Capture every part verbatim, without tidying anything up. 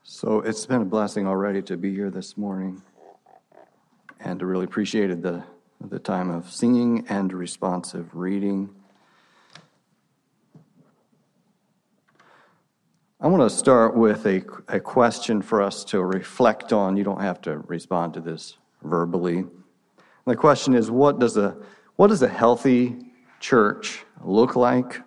So it's been a blessing already to be here this morning, and I really appreciated the, the time of singing and responsive reading. I want to start with a, a question for us to reflect on. You don't have to respond to this verbally. The question is, what does a what does a healthy church look like?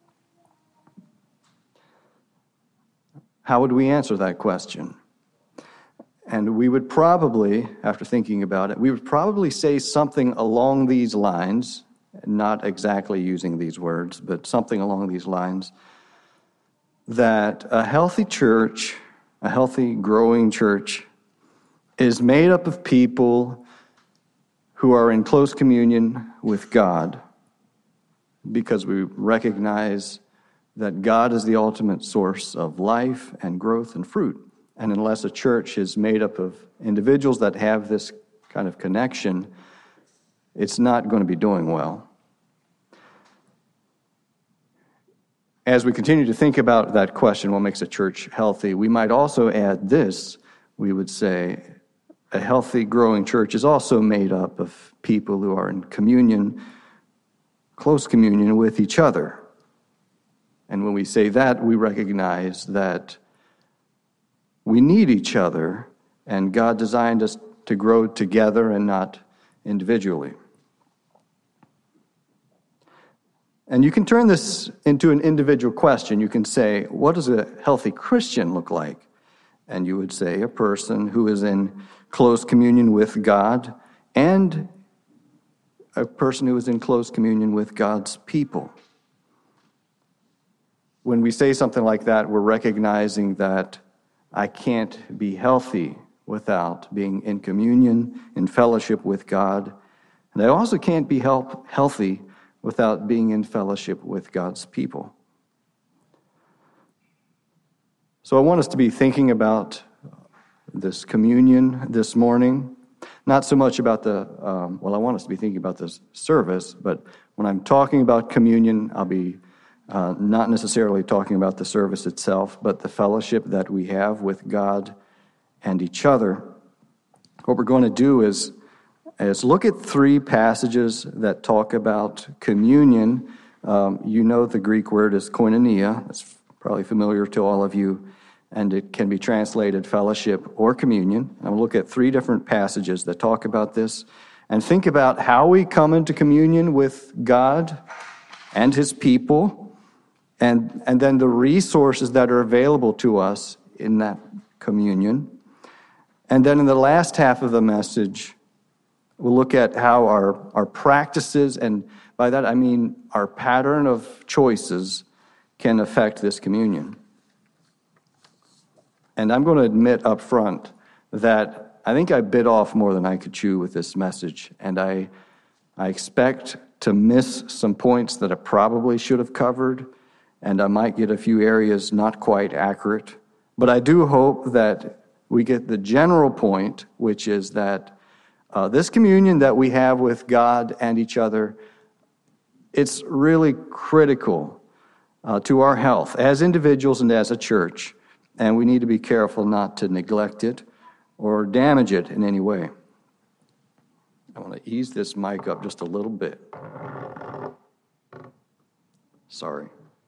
How would we answer that question? And we would probably, after thinking about it, we would probably say something along these lines, not exactly using these words, but something along these lines, that a healthy church, a healthy growing church, is made up of people who are in close communion with God, because we recognize that God is the ultimate source of life and growth and fruit. And unless a church is made up of individuals that have this kind of connection, it's not going to be doing well. As we continue to think about that question, what makes a church healthy, we might also add this. We would say a healthy, growing church is also made up of people who are in communion, close communion with each other. And when we say that, we recognize that we need each other, and God designed us to grow together and not individually. And you can turn this into an individual question. You can say, what does a healthy Christian look like? And you would say a person who is in close communion with God and a person who is in close communion with God's people. When we say something like that, we're recognizing that I can't be healthy without being in communion, in fellowship with God. And I also can't be help, healthy without being in fellowship with God's people. So I want us to be thinking about this communion this morning. Not so much about the, um, well, I want us to be thinking about this service, but when I'm talking about communion, I'll be Uh, not necessarily talking about the service itself, but the fellowship that we have with God and each other. What we're going to do is, is look at three passages that talk about communion. Um, you know the Greek word is koinonia. That's probably familiar to all of you, and it can be translated fellowship or communion. And we'll look at three different passages that talk about this and think about how we come into communion with God and His people, And, and then the resources that are available to us in that communion. And then in the last half of the message, we'll look at how our, our practices, and by that I mean our pattern of choices, can affect this communion. And I'm going to admit up front that I think I bit off more than I could chew with this message, and I, I expect to miss some points that I probably should have covered, and I might get a few areas not quite accurate. But I do hope that we get the general point, which is that uh, this communion that we have with God and each other, it's really critical uh, to our health as individuals and as a church, and we need to be careful not to neglect it or damage it in any way. I want to ease this mic up just a little bit. Sorry.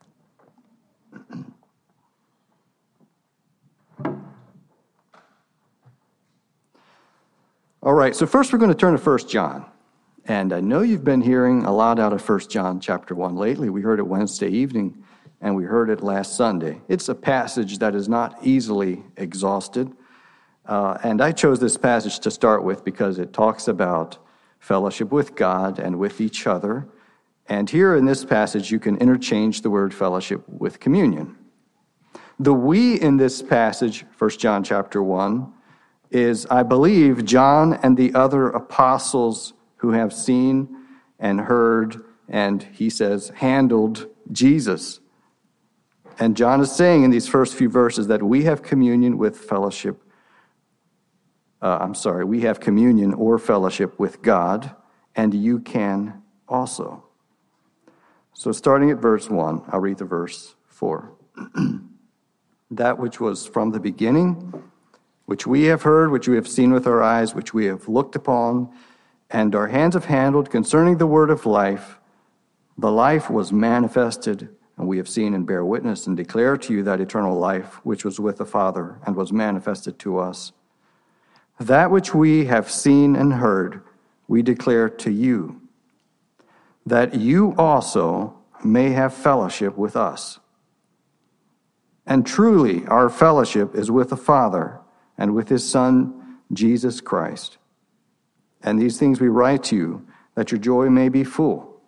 All right, so first we're going to turn to First John. And I know you've been hearing a lot out of First John chapter one lately. We heard it Wednesday evening, and we heard it last Sunday. It's a passage that is not easily exhausted. Uh, and I chose this passage to start with because it talks about fellowship with God and with each other. And here in this passage, you can interchange the word fellowship with communion. The we in this passage, First John chapter one, is, I believe, John and the other apostles who have seen and heard, and he says, handled Jesus. And John is saying in these first few verses that we have communion with fellowship, uh, I'm sorry, we have communion or fellowship with God, and you can also. So starting at verse one, I'll read the verse four. that which was from the beginning, which we have heard, which we have seen with our eyes, which we have looked upon, and our hands have handled concerning the word of life. The life was manifested, and we have seen and bear witness and declare to you that eternal life which was with the Father and was manifested to us. That which we have seen and heard, we declare to you, that you also may have fellowship with us. And truly, our fellowship is with the Father and with his Son, Jesus Christ. And these things we write to you, that your joy may be full.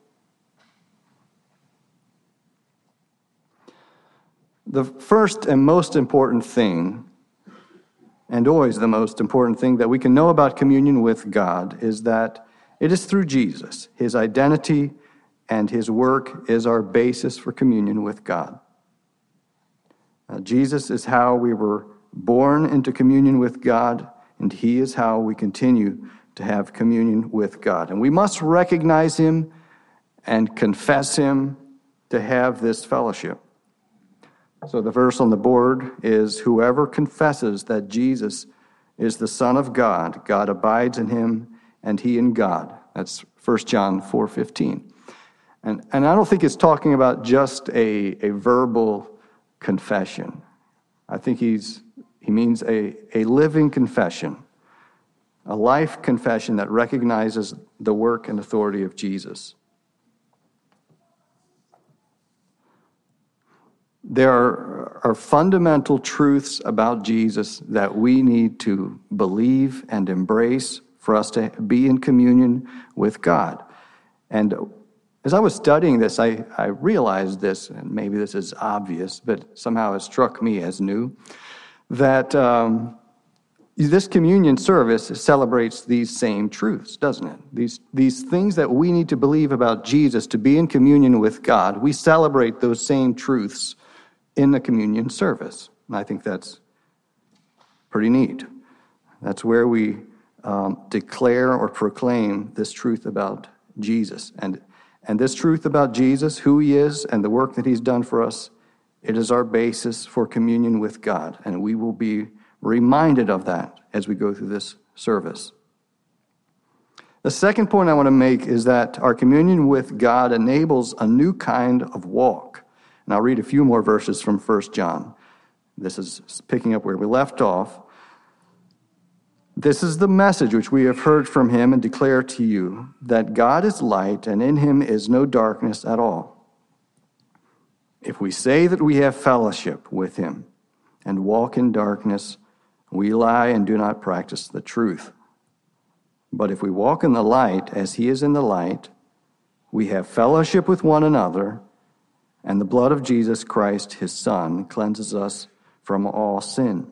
The first and most important thing, and always the most important thing that we can know about communion with God, is that it is through Jesus. His identity and his work is our basis for communion with God. Uh, Jesus is how we were born into communion with God, and he is how we continue to have communion with God. And we must recognize him and confess him to have this fellowship. So the verse on the board is, whoever confesses that Jesus is the Son of God, God abides in him, and he in God. That's First John four fifteen. And, and I don't think it's talking about just a, a verbal confession. I think he's he means a, a living confession, a life confession that recognizes the work and authority of Jesus. There are, are fundamental truths about Jesus that we need to believe and embrace for us to be in communion with God. And as I was studying this, I, I realized this, and maybe this is obvious, but somehow it struck me as new, that um, this communion service celebrates these same truths, doesn't it? These, these things that we need to believe about Jesus to be in communion with God, we celebrate those same truths in the communion service. And I think that's pretty neat. That's where we um, declare or proclaim this truth about Jesus. And And this truth about Jesus, who he is, and the work that he's done for us, it is our basis for communion with God. And we will be reminded of that as we go through this service. The second point I want to make is that our communion with God enables a new kind of walk. And I'll read a few more verses from First John. This is picking up where we left off. This is the message which we have heard from him and declare to you, that God is light, and in him is no darkness at all. If we say that we have fellowship with him and walk in darkness, we lie and do not practice the truth. But if we walk in the light as he is in the light, we have fellowship with one another, and the blood of Jesus Christ, his Son, cleanses us from all sin.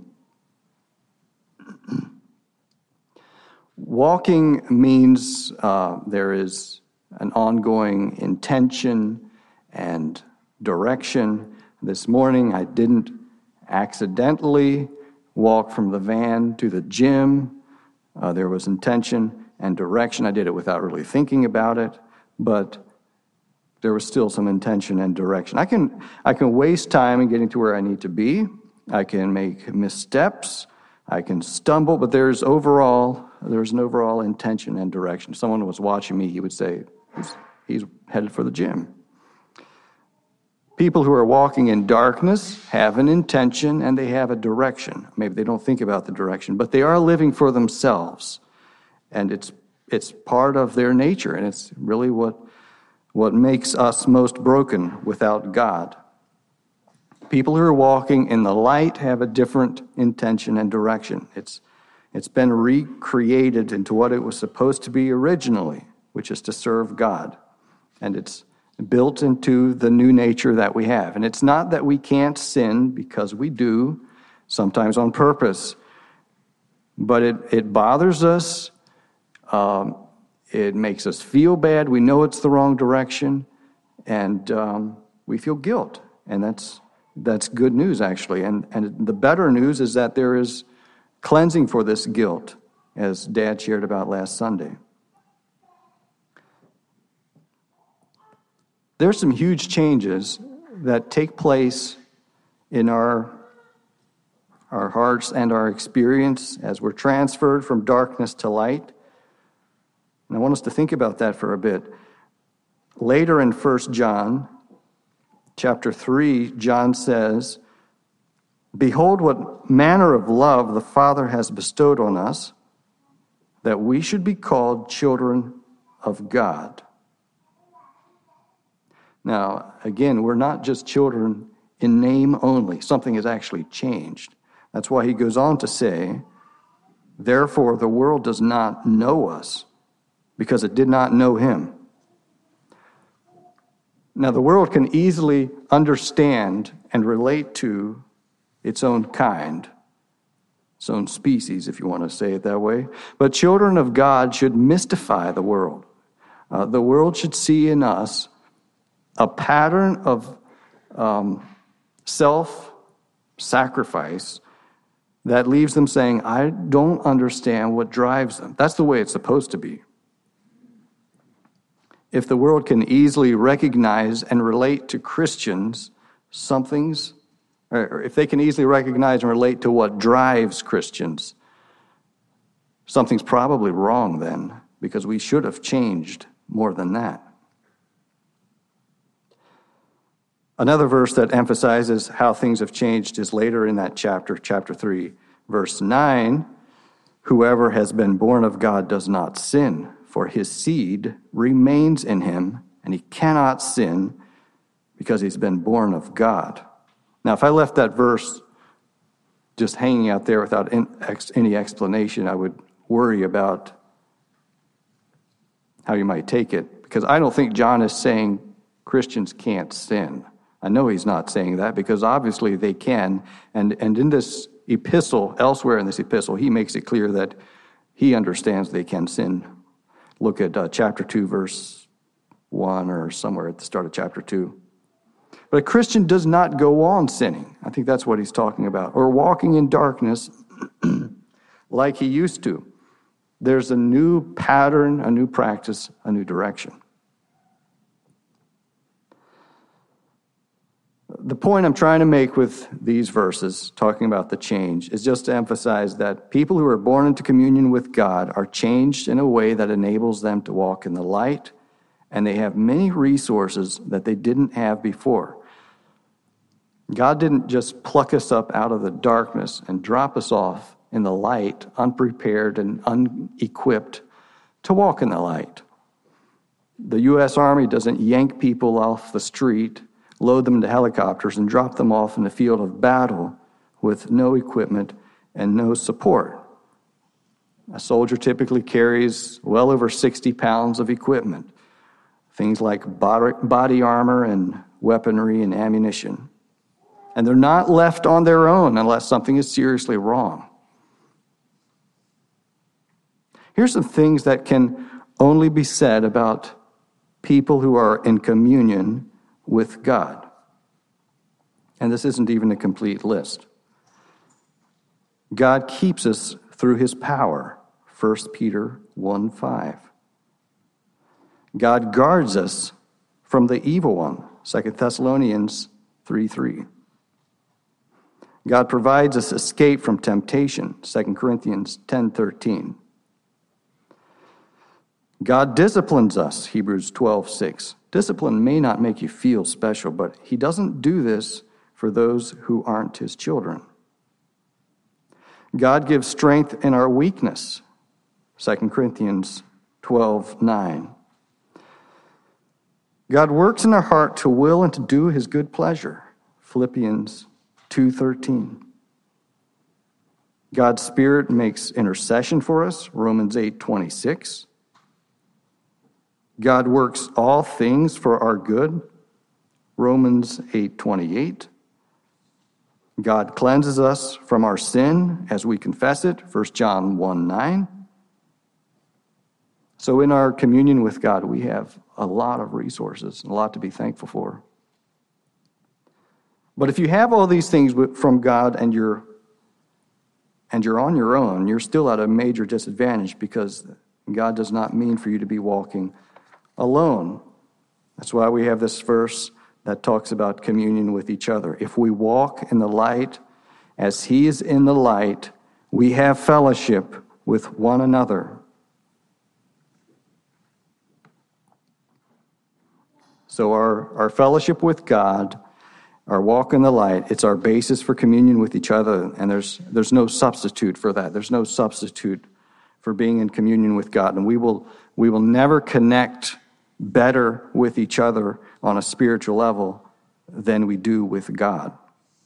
Walking means uh, there is an ongoing intention and direction. This morning, I didn't accidentally walk from the van to the gym. Uh, there was intention and direction. I did it without really thinking about it, but there was still some intention and direction. I can I can waste time in getting to where I need to be. I can make missteps. I can stumble, but there's overall there's an overall intention and direction. If someone was watching me, he would say, he's, he's headed for the gym. People who are walking in darkness have an intention and they have a direction. Maybe they don't think about the direction, but they are living for themselves. And it's it's part of their nature, and it's really what what makes us most broken without God. People who are walking in the light have a different intention and direction. It's it's been recreated into what it was supposed to be originally, which is to serve God. And it's built into the new nature that we have. And it's not that we can't sin, because we do, sometimes on purpose. But it, it bothers us. Um, it makes us feel bad. We know it's the wrong direction. And um, we feel guilt. And that's that's good news, actually. And, and the better news is that there is cleansing for this guilt, as Dad shared about last Sunday. There's some huge changes that take place in our our hearts and our experience as we're transferred from darkness to light. And I want us to think about that for a bit. Later in First John, chapter three, John says, "Behold what manner of love the Father has bestowed on us, that we should be called children of God." Now, again, we're not just children in name only. Something has actually changed. That's why he goes on to say, "Therefore the world does not know us, because it did not know him." Now, the world can easily understand and relate to its own kind, its own species, if you want to say it that way. But children of God should mystify the world. Uh, the world should see in us a pattern of um, self-sacrifice that leaves them saying, "I don't understand what drives them." That's the way it's supposed to be. If the world can easily recognize and relate to Christians, something's, or if they can easily recognize and relate to what drives Christians, something's probably wrong then, because we should have changed more than that. Another verse that emphasizes how things have changed is later in that chapter, chapter three, verse nine. "Whoever has been born of God does not sin, for his seed remains in him, and he cannot sin because he's been born of God." Now, if I left that verse just hanging out there without any explanation, I would worry about how you might take it, because I don't think John is saying Christians can't sin. I know he's not saying that, because obviously they can, and, and in this epistle, elsewhere in this epistle, he makes it clear that he understands they can sin. Look at uh, chapter two, verse one, or somewhere at the start of chapter two. But a Christian does not go on sinning. I think that's what he's talking about. Or walking in darkness like he used to. There's a new pattern, a new practice, a new direction. The point I'm trying to make with these verses, talking about the change, is just to emphasize that people who are born into communion with God are changed in a way that enables them to walk in the light, and they have many resources that they didn't have before. God didn't just pluck us up out of the darkness and drop us off in the light, unprepared and unequipped to walk in the light. The U S Army doesn't yank people off the street, load them into helicopters, and drop them off in the field of battle with no equipment and no support. A soldier typically carries well over sixty pounds of equipment, things like body armor and weaponry and ammunition. And they're not left on their own unless something is seriously wrong. Here's some things that can only be said about people who are in communion with God. And this isn't even a complete list. God keeps us through his power, First Peter one five. God guards us from the evil one, Second Thessalonians three three. God provides us escape from temptation, Second Corinthians ten thirteen. God disciplines us, Hebrews twelve six. Discipline may not make you feel special, but he doesn't do this for those who aren't his children. God gives strength in our weakness, Second Corinthians twelve nine. God works in our heart to will and to do his good pleasure, Philippians two thirteen. God's Spirit makes intercession for us, Romans eight twenty-six. God works all things for our good, Romans eight twenty-eight. God cleanses us from our sin as we confess it, First John one nine. So in our communion with God, we have a lot of resources, a lot to be thankful for. But if you have all these things from God and you're and you're on your own, you're still at a major disadvantage, because God does not mean for you to be walking alone. That's why we have this verse that talks about communion with each other. If we walk in the light as he is in the light, we have fellowship with one another. So our, our fellowship with God, our walk in the light, it's our basis for communion with each other, and there's there's no substitute for that. There's no substitute for being in communion with God. And we will we will never connect better with each other on a spiritual level than we do with God.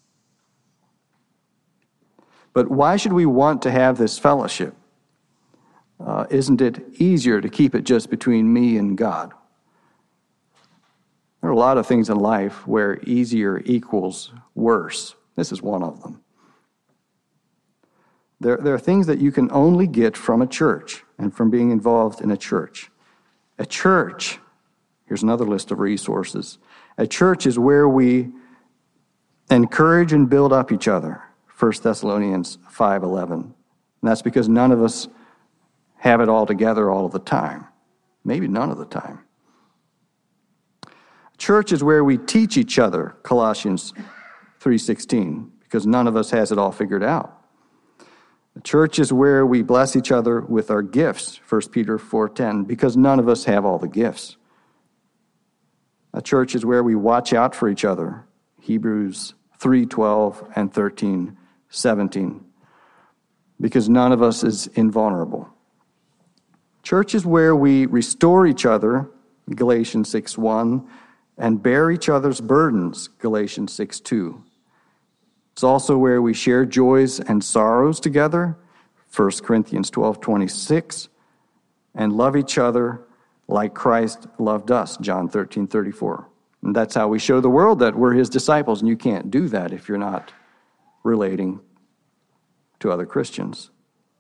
But why should we want to have this fellowship? Uh, isn't it easier to keep it just between me and God? There are a lot of things in life where easier equals worse. This is one of them. There, there are things that you can only get from a church and from being involved in a church. A church, here's another list of resources. A church is where we encourage and build up each other, First Thessalonians five eleven. And that's because none of us have it all together all of the time. Maybe none of the time. Church is where we teach each other, Colossians three sixteen, because none of us has it all figured out. The church is where we bless each other with our gifts, First Peter four ten, because none of us have all the gifts. A church is where we watch out for each other, Hebrews three twelve and thirteen seventeen, because none of us is invulnerable. Church is where we restore each other, Galatians six one, and bear each other's burdens, Galatians six two. It's also where we share joys and sorrows together, First Corinthians twelve twenty-six, and love each other like Christ loved us, John thirteen thirty-four. And that's how we show the world that we're his disciples, and you can't do that if you're not relating to other Christians.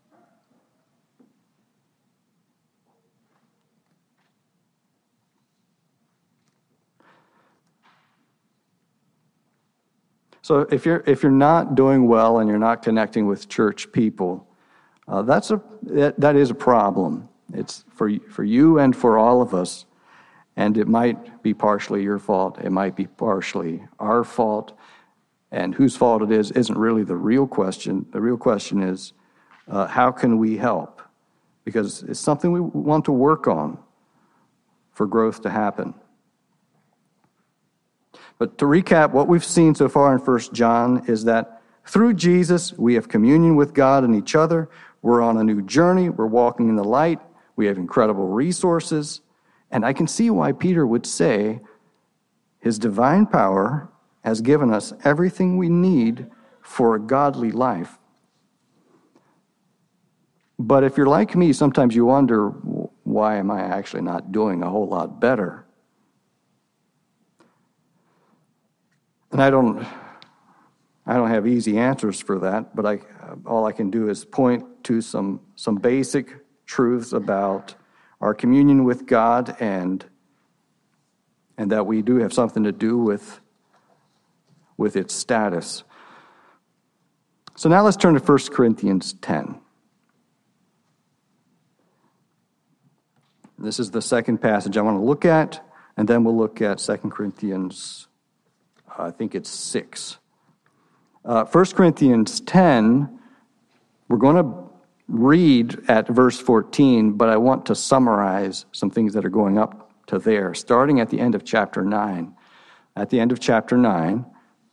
So if you're if you're not doing well and you're not connecting with church people, uh, that's a that, that is a problem. It's for for you and for all of us, and it might be partially your fault. It might be partially our fault, and whose fault it is isn't really the real question. The real question is, uh, how can we help? Because it's something we want to work on for growth to happen. But to recap, what we've seen so far in First John is that through Jesus, we have communion with God and each other. We're on a new journey. We're walking in the light. We have incredible resources. And I can see why Peter would say his divine power has given us everything we need for a godly life. But if you're like me, sometimes you wonder, why am I actually not doing a whole lot better? And I don't, I don't have easy answers for that, but I, all I can do is point to some some basic truths about our communion with God, and and that we do have something to do with with its status. So now let's turn to First Corinthians ten. This is the second passage I want to look at, and then we'll look at Second Corinthians. I think it's six. Uh, First Corinthians ten, we're going to read at verse fourteen, but I want to summarize some things that are going up to there, starting at the end of chapter nine. At the end of chapter nine,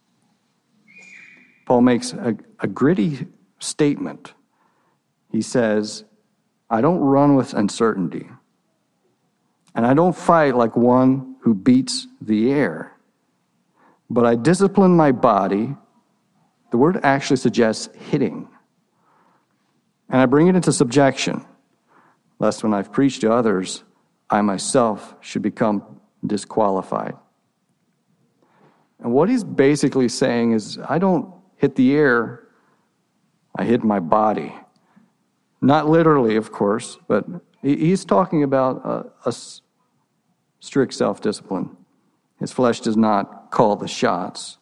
Paul makes a, a gritty statement. He says, I don't run with uncertainty, and I don't fight like one who beats the air. But I discipline my body. The word actually suggests hitting. And I bring it into subjection, lest when I've preached to others, I myself should become disqualified. And what he's basically saying is, I don't hit the air, I hit my body. Not literally, of course, but he's talking about a, a strict self-discipline. His flesh does not call the shots.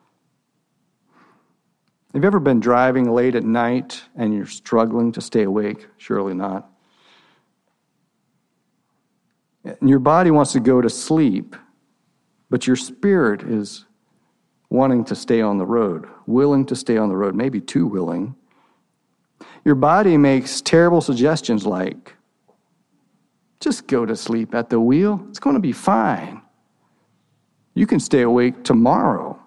Have you ever been driving late at night and you're struggling to stay awake? Surely not. And your body wants to go to sleep, but your spirit is wanting to stay on the road, willing to stay on the road, maybe too willing. Your body makes terrible suggestions like, just go to sleep at the wheel. It's going to be fine. You can stay awake tomorrow.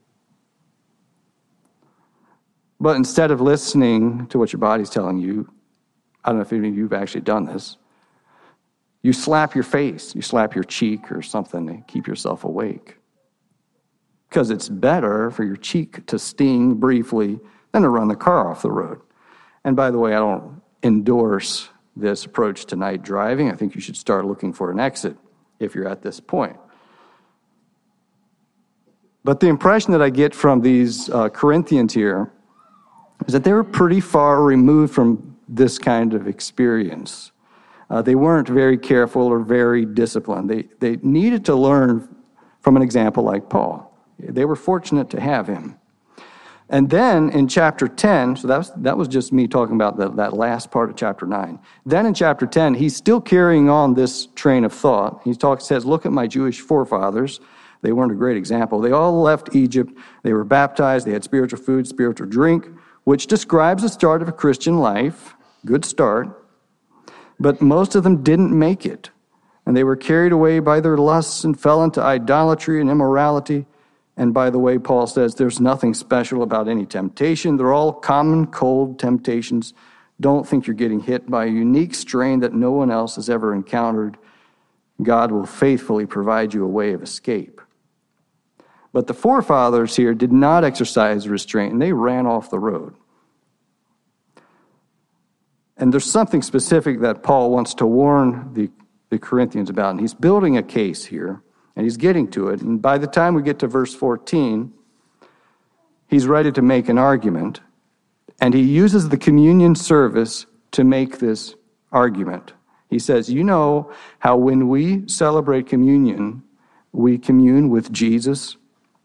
But instead of listening to what your body's telling you, I don't know if any of you have actually done this, you slap your face, you slap your cheek or something to keep yourself awake. Because it's better for your cheek to sting briefly than to run the car off the road. And by the way, I don't endorse this approach to night driving. I think you should start looking for an exit if you're at this point. But the impression that I get from these uh, Corinthians here is that they were pretty far removed from this kind of experience. Uh, they weren't very careful or very disciplined. They, they needed to learn from an example like Paul. They were fortunate to have him. And then in chapter ten, so that was, that was just me talking about the, that last part of chapter nine. Then in chapter ten, he's still carrying on this train of thought. He talks, says, look at my Jewish forefathers. They weren't a great example. They all left Egypt. They were baptized. They had spiritual food, spiritual drink, which describes the start of a Christian life. Good start. But most of them didn't make it. And they were carried away by their lusts and fell into idolatry and immorality. And by the way, Paul says there's nothing special about any temptation. They're all common, cold temptations. Don't think you're getting hit by a unique strain that no one else has ever encountered. God will faithfully provide you a way of escape. But the forefathers here did not exercise restraint, and they ran off the road. And there's something specific that Paul wants to warn the, the Corinthians about, and he's building a case here. And he's getting to it. And by the time we get to verse fourteen, he's ready to make an argument. And he uses the communion service to make this argument. He says, you know how when we celebrate communion, we commune with Jesus?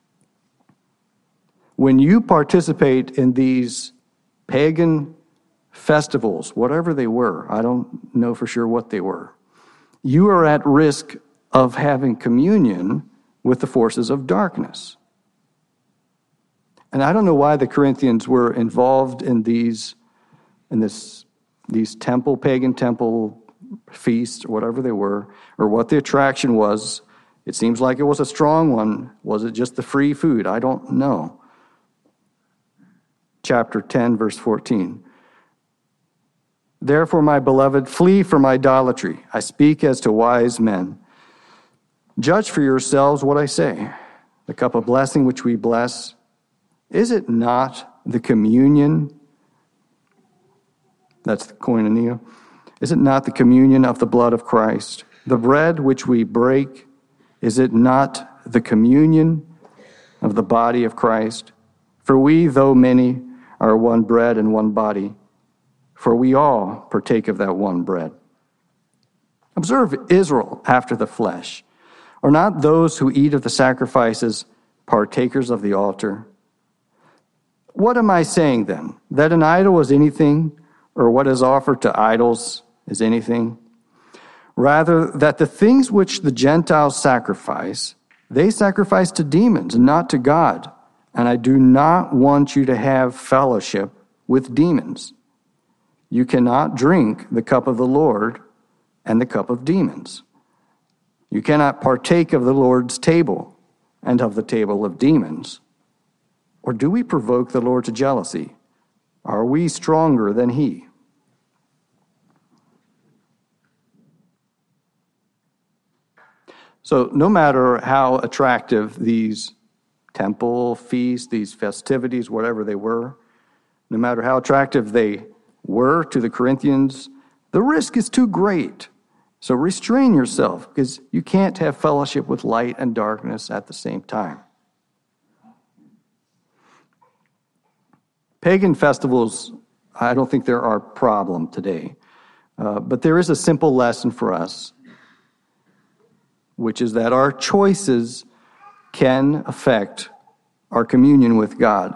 When you participate in these pagan festivals, whatever they were, I don't know for sure what they were, you are at risk of having communion with the forces of darkness. And I don't know why the Corinthians were involved in these, in this, these temple, pagan temple feasts, or whatever they were, or what the attraction was. It seems like it was a strong one. Was it just the free food? I don't know. Chapter ten, verse fourteen. Therefore, my beloved, flee from idolatry. I speak as to wise men. Judge for yourselves what I say. The cup of blessing which we bless, is it not the communion? That's the koinonia. Is it not the communion of the blood of Christ? The bread which we break, is it not the communion of the body of Christ? For we, though many, are one bread and one body, for we all partake of that one bread. Observe Israel after the flesh. Are not those who eat of the sacrifices partakers of the altar? What am I saying then? That an idol is anything, or what is offered to idols is anything? Rather, that the things which the Gentiles sacrifice, they sacrifice to demons and not to God. And I do not want you to have fellowship with demons. You cannot drink the cup of the Lord and the cup of demons. You cannot partake of the Lord's table and of the table of demons. Or do we provoke the Lord to jealousy? Are we stronger than he? So no matter how attractive these temple feasts, these festivities, whatever they were, no matter how attractive they were to the Corinthians, the risk is too great. So restrain yourself, because you can't have fellowship with light and darkness at the same time. Pagan festivals, I don't think they're our problem today. Uh, but there is a simple lesson for us, which is that our choices can affect our communion with God.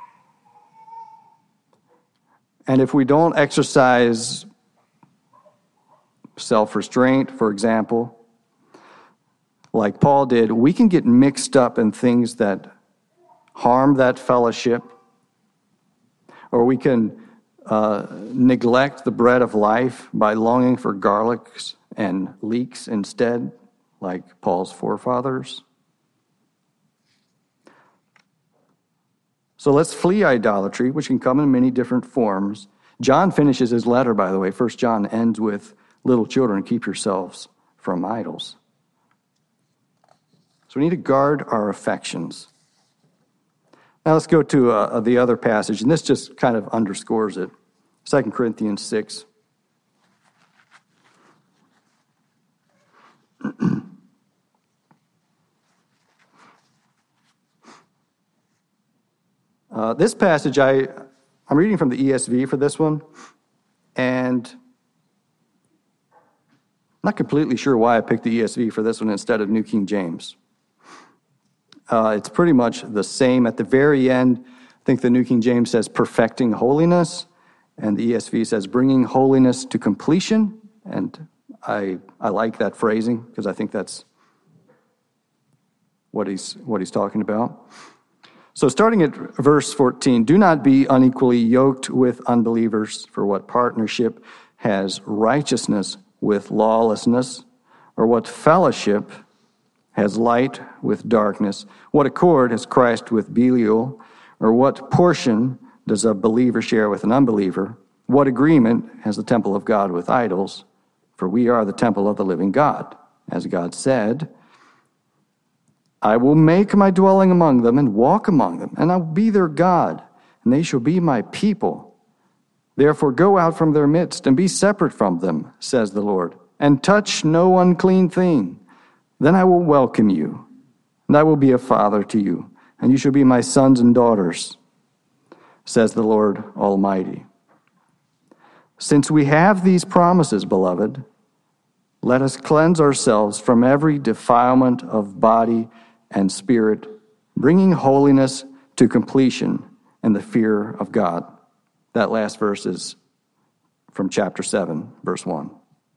And if we don't exercise self-restraint, for example, like Paul did, we can get mixed up in things that harm that fellowship, or we can uh, neglect the bread of life by longing for garlics and leeks instead, like Paul's forefathers. So let's flee idolatry, which can come in many different forms. John finishes his letter, by the way. First John ends with, little children, keep yourselves from idols. So we need to guard our affections. Now let's go to uh, the other passage, and this just kind of underscores it. Second Corinthians six. Uh, this passage, I, I'm reading from the E S V for this one, and I'm not completely sure why I picked the E S V for this one instead of New King James. Uh, it's pretty much the same. At the very end, I think the New King James says perfecting holiness, and the E S V says bringing holiness to completion, and I I like that phrasing because I think that's what he's what he's talking about. So starting at verse fourteen, do not be unequally yoked with unbelievers, for what partnership has righteousness with lawlessness, or what fellowship has light with darkness? What accord has Christ with Belial, or what portion does a believer share with an unbeliever? What agreement has the temple of God with idols? For we are the temple of the living God. As God said, I will make my dwelling among them and walk among them, and I will be their God, and they shall be my people. Therefore go out from their midst and be separate from them, says the Lord, and touch no unclean thing. Then I will welcome you, and I will be a father to you, and you shall be my sons and daughters, says the Lord Almighty. Since we have these promises, beloved, let us cleanse ourselves from every defilement of body and spirit, bringing holiness to completion in the fear of God. That last verse is from chapter seven, verse one.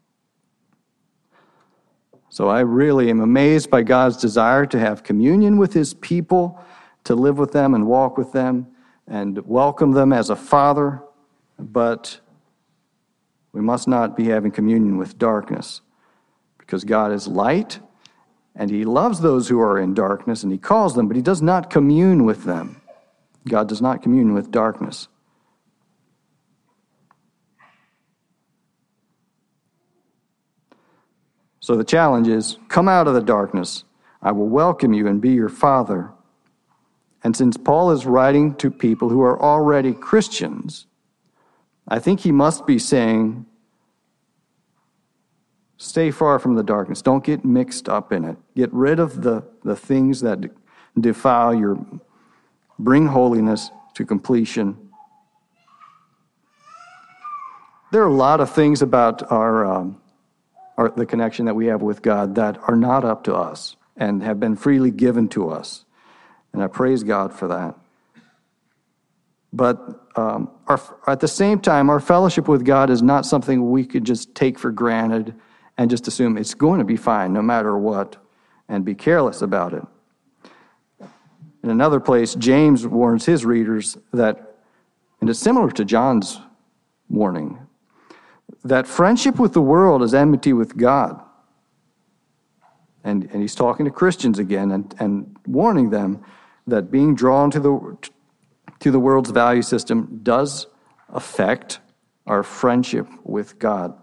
So I really am amazed by God's desire to have communion with his people, to live with them and walk with them and welcome them as a father, but we must not be having communion with darkness, because God is light, and he loves those who are in darkness, and he calls them, but he does not commune with them. God does not commune with darkness. So the challenge is, come out of the darkness. I will welcome you and be your father. And since Paul is writing to people who are already Christians, I think he must be saying, stay far from the darkness. Don't get mixed up in it. Get rid of the, the things that defile your, bring holiness to completion. There are a lot of things about our, um, our the connection that we have with God that are not up to us and have been freely given to us. And I praise God for that. But um, our, at the same time, our fellowship with God is not something we could just take for granted and just assume it's going to be fine no matter what and be careless about it. In another place, James warns his readers that, and it's similar to John's warning, that friendship with the world is enmity with God. And, and he's talking to Christians again and, and warning them that being drawn to the to the world's value system does affect our friendship with God.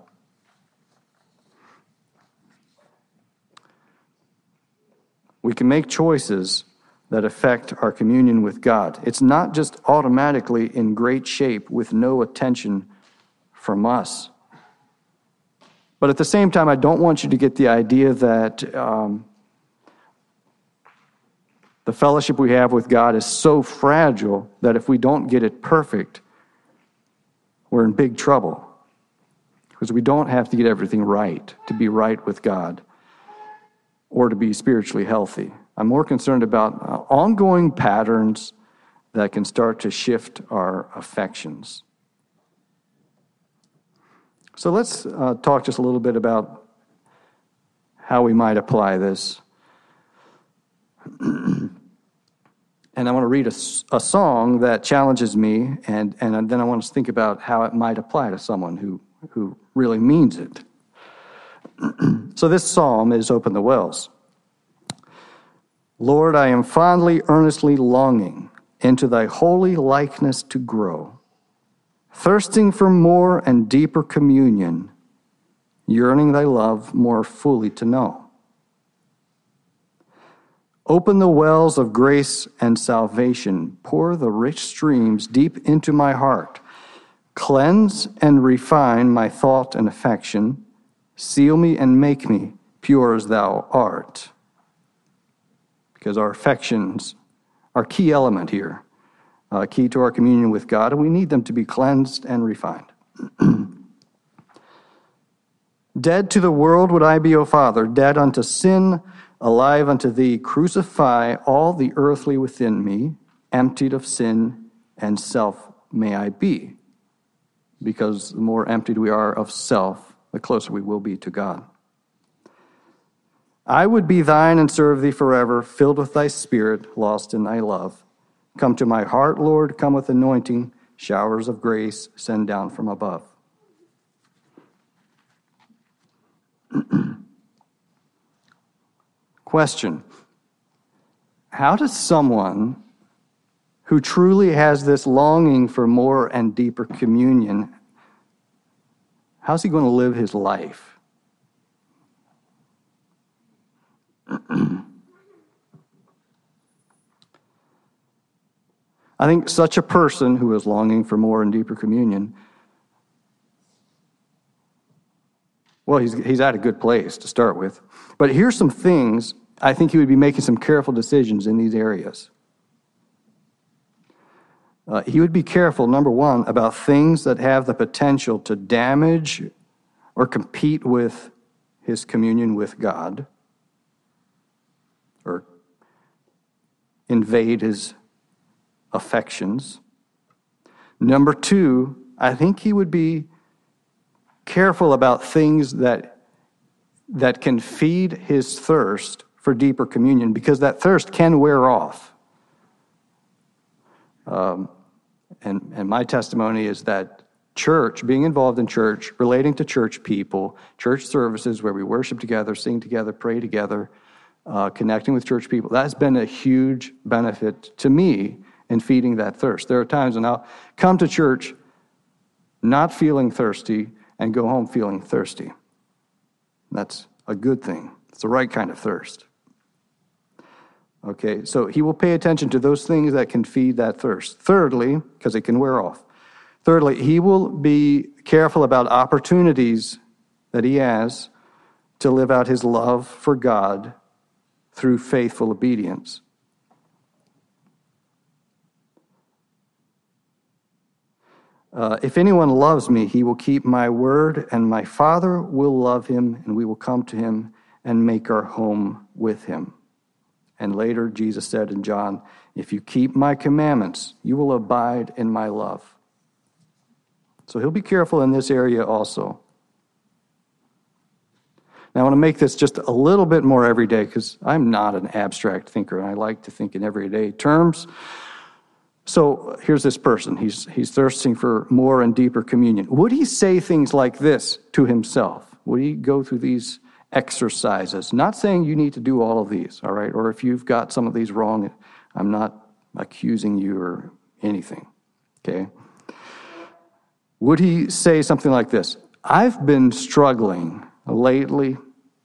We can make choices that affect our communion with God. It's not just automatically in great shape with no attention from us. But at the same time, I don't want you to get the idea that um, the fellowship we have with God is so fragile that if we don't get it perfect, we're in big trouble. Because we don't have to get everything right to be right with God or to be spiritually healthy. I'm more concerned about uh, ongoing patterns that can start to shift our affections. So let's uh, talk just a little bit about how we might apply this. And I want to read a, a song that challenges me, and, and then I want us to think about how it might apply to someone who, who really means it. So this psalm is Open the Wells. Lord, I am fondly, earnestly longing into thy holy likeness to grow, thirsting for more and deeper communion, yearning thy love more fully to know. Open the wells of grace and salvation. Pour the rich streams deep into my heart. Cleanse and refine my thought and affection. Seal me and make me pure as thou art. Because our affections are a key element here, uh, key to our communion with God, and we need them to be cleansed and refined. Dead to the world would I be, O Father, dead unto sin, alive unto thee. Crucify all the earthly within me, emptied of sin and self may I be. Because the more emptied we are of self, the closer we will be to God. I would be thine and serve thee forever, filled with thy spirit, lost in thy love. Come to my heart, Lord, come with anointing, showers of grace send down from above. Question: how does someone who truly has this longing for more and deeper communion, how's he going to live his life? I think such a person who is longing for more and deeper communion, well, he's, he's at a good place to start with. But here's some things I think he would be making some careful decisions in these areas. Uh, he would be careful, number one, about things that have the potential to damage or compete with his communion with God or invade his affections. Number two, I think he would be careful about things that that can feed his thirst for deeper communion, because that thirst can wear off. Um, and, and my testimony is that church, being involved in church, relating to church people, church services where we worship together, sing together, pray together, uh, connecting with church people, that's been a huge benefit to me in feeding that thirst. There are times when I'll come to church not feeling thirsty and go home feeling thirsty. That's a good thing. It's the right kind of thirst. Okay, so he will pay attention to those things that can feed that thirst. Thirdly, because it can wear off. Thirdly, he will be careful about opportunities that he has to live out his love for God through faithful obedience. Uh, if anyone loves me, he will keep my word, and my Father will love him, and we will come to him and make our home with him. And later, Jesus said in John, if you keep my commandments, you will abide in my love. So he'll be careful in this area also. Now, I want to make this just a little bit more everyday, because I'm not an abstract thinker, and I like to think in everyday terms. So here's this person. He's, he's thirsting for more and deeper communion. Would he say things like this to himself? Would he go through these exercises? Not saying you need to do all of these, all right? Or if you've got some of these wrong, I'm not accusing you or anything, okay? Would he say something like this? I've been struggling lately,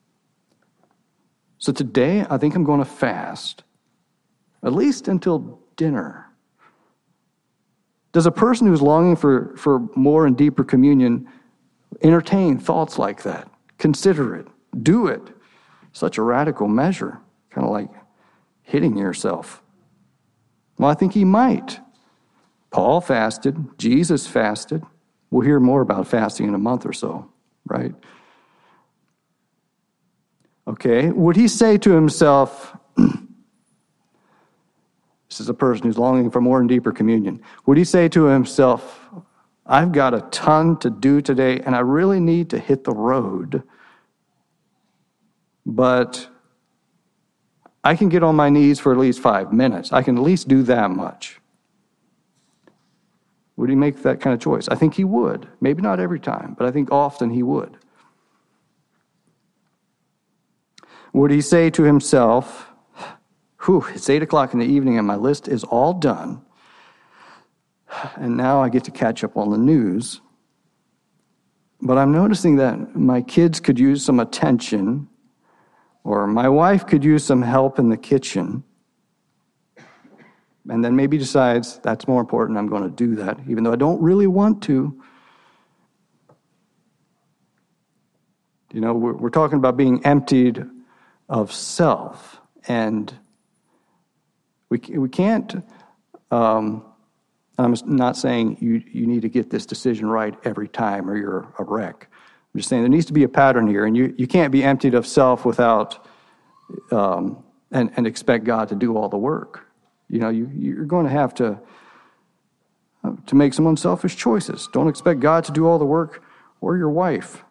so today I think I'm going to fast, at least until dinner. Does a person who's longing for, for more and deeper communion entertain thoughts like that? Consider it. Do it. Such a radical measure, kind of like hitting yourself. Well, I think he might. Paul fasted. Jesus fasted. We'll hear more about fasting in a month or so, right? Okay, would he say to himself, this is a person who's longing for more and deeper communion. Would he say to himself, I've got a ton to do today, and I really need to hit the road, but I can get on my knees for at least five minutes. I can at least do that much. Would he make that kind of choice? I think he would. Maybe not every time, but I think often he would. Would he say to himself, whew, it's eight o'clock in the evening and my list is all done, and now I get to catch up on the news, but I'm noticing that my kids could use some attention, or my wife could use some help in the kitchen, and then maybe decides that's more important, I'm going to do that, even though I don't really want to. You know, we're, we're talking about being emptied of self, and we we can't, um, I'm not saying you, you need to get this decision right every time or you're a wreck. I'm just saying there needs to be a pattern here, and you, you can't be emptied of self without, um, and, and expect God to do all the work. You know, you, you're going to have to, uh, to make some unselfish choices. Don't expect God to do all the work, or your wife.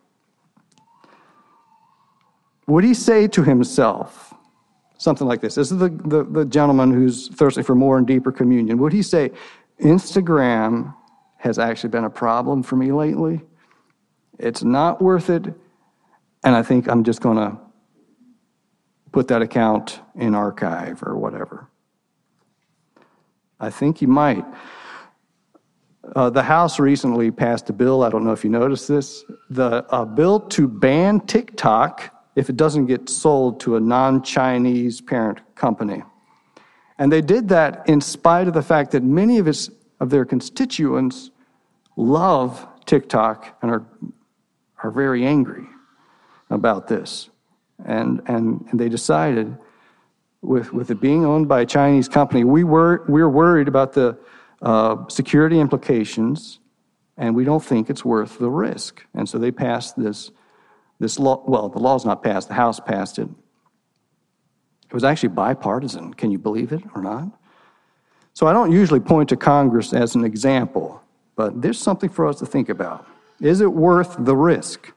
Would he say to himself something like this? This is the, the, the gentleman who's thirsty for more and deeper communion. Would he say, Instagram has actually been a problem for me lately. It's not worth it, and I think I'm just going to put that account in archive or whatever. I think he might. Uh, the House recently passed a bill, I don't know if you noticed this, the uh, bill to ban TikTok if it doesn't get sold to a non-Chinese parent company. And they did that in spite of the fact that many of his, of their constituents love TikTok and are are very angry about this. And and, and they decided, with, with it being owned by a Chinese company, we were we're worried about the uh, security implications, and we don't think it's worth the risk. And so they passed this this law. Well, the law's not passed. The House passed it. It was actually bipartisan. Can you believe it or not? So I don't usually point to Congress as an example, but there's something for us to think about. Is it worth the risk?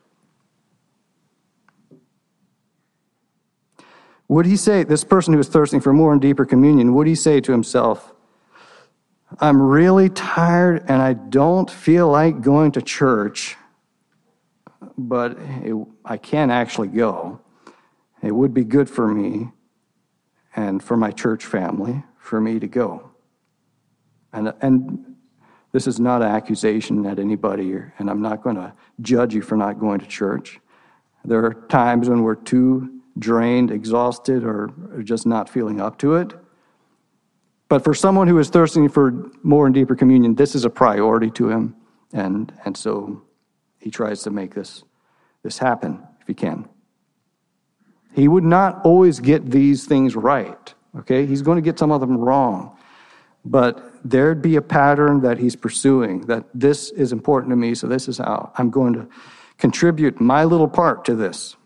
Would he say, this person who is thirsting for more and deeper communion, would he say to himself, I'm really tired and I don't feel like going to church, but it, I can actually go. It would be good for me and for my church family, for me to go. And and this is not an accusation at anybody, and I'm not going to judge you for not going to church. There are times when we're too drained, exhausted, or, or just not feeling up to it. But for someone who is thirsting for more and deeper communion, this is a priority to him, and and so he tries to make this this happen if he can. He would not always get these things right, okay? He's going to get some of them wrong. But there'd be a pattern that he's pursuing, that this is important to me, so this is how I'm going to contribute my little part to this.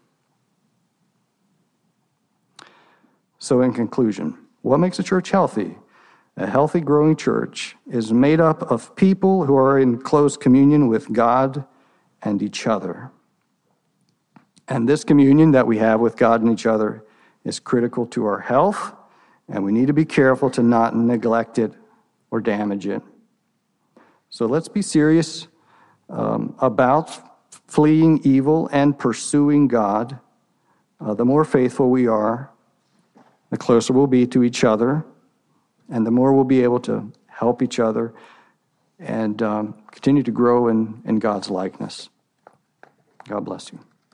So in conclusion, what makes a church healthy? A healthy, growing church is made up of people who are in close communion with God and each other. And this communion that we have with God and each other is critical to our health, and we need to be careful to not neglect it or damage it. So let's be serious um, about fleeing evil and pursuing God. Uh, the more faithful we are, the closer we'll be to each other, and the more we'll be able to help each other and um, continue to grow in, in God's likeness. God bless you.